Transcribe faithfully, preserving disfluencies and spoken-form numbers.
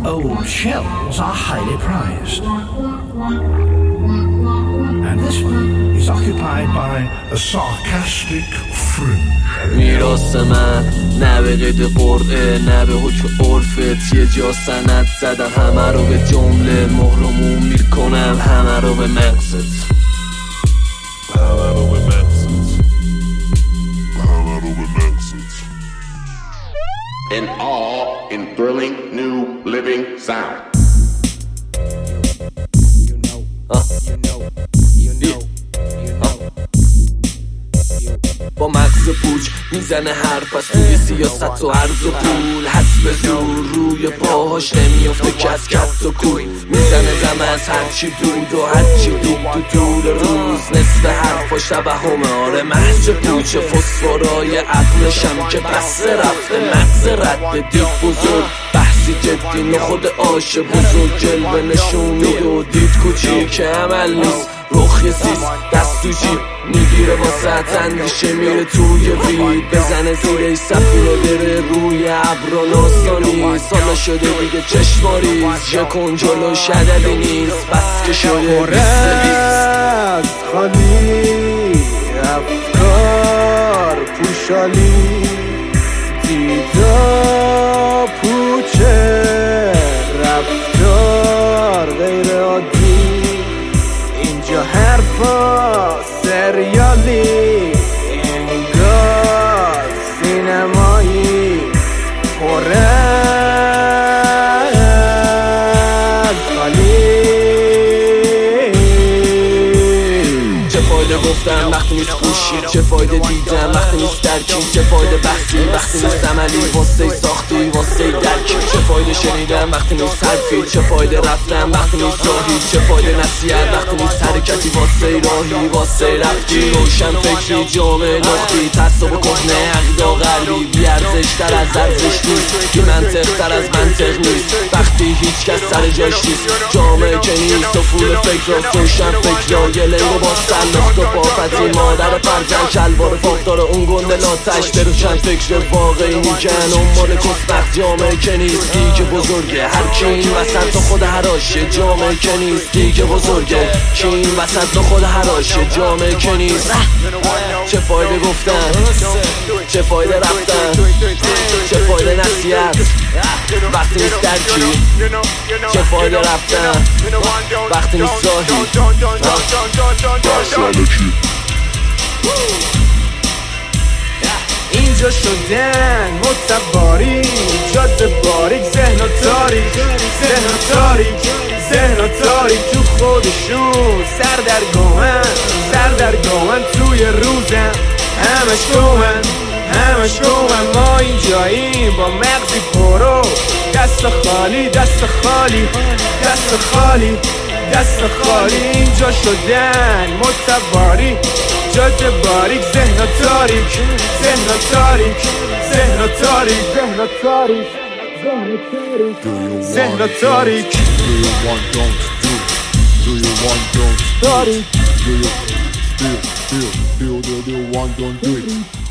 old shells are highly prized. And this one is occupied by a sarcastic fringe. میراث من نه به قید قرعه نه به حکم عرفت، یه جا سند زدم همه رو به جمله مهرمون میکنم، همه رو به مغزت، همه رو به مغزت، همه رو به مغزت. In awe, in thrilling new living sound. You know, uh. you know, you know, you know. با مغز پوچ میزنه حرف از توی سیاست و عرض و پول، حسب زور روی پاهاش نمیافته که از کت و کول، میزنه دم از هرچی دود و هرچی دید تو طول روز، نصف حرفاش توهمه، آره محض پوچه فسفرای عقلشم که بسته رفته مغز رد دید بزرگ، بحثی جدی نخود آش بزرگ جلوه نشون میده و دید کوچیک که عمل نیست، رخ یه سیز دست تو جیب میگیره واسه اندیشه میره توی وید، بزنه زیره سفینه بره روی ابرا ناسانی، سالا شده دیگه چشماریز یکون جلو شددی نیست، بس که شده بیست بیست خالی افکار پوشالی دیدا پوچه رفتار غیر عادی، اینجا حرفا سریالی انگار سینمایی پر از خالی. چه فایده گفتم وقتی نیست گوشی، چه فایده دیدم وقتی نیست درکی، چه فایده بحثی وقتی نیست عملی واسه ساختی واسه درکی، چه فایده شنیدم وقتی نیست حرفی، چه فایده رفتم وقتی نیست راهی، چه فایده نصیحت وقتی نیست حرکتی واسه راهی واسه رفتی، روشن فکری جامعه نقطی تعصب کهنه عقیده غربی، بی ارزش تر از ارزش نیست، بی منطق تر از منطق نیست، وقتی هیچ کس سر جاش نیست، جامعه که نیست افول فکر راست روشن فکر را یه لنگو با سر نخت و پافتی مادر فرزن شلوار فاق داره اون گنده لاتش به روشن فکر واقعی میگن اونمال کسبخت، جامعه که نیست دیگه بزرگه، هر کی این وسط خود هراشه، جامعه که نیست دیگه بزرگه، کی این وسط خود هراشه، جامعه که نیست. چه فایده گفتن، چه فایده رفتن، چه فایده نصیحت وقتی نیست درکی، چه فایده رفتن وقتی نیست راهی. اینجا شدن متباری جاده باریک، ذهن و تاریک، ذهن و تاریک، ذهن و تاریک تو خودشون سردرگمن، سردرگمن توی روزم همش گمن، همش گمن، ما اینجاییم با مغزی پرو، دست خالی دست خالی دست خالی دست خالی، اینجا شدن متباری جاده باریک، ذهن و تاریک، ذهن و تاریک، ذهن و تاریک، ذهن و تاریک، ذهن و تاریک. Do you want don't do? Do you want don't do? تاریک. Do you feel feel feel do you want don't do it?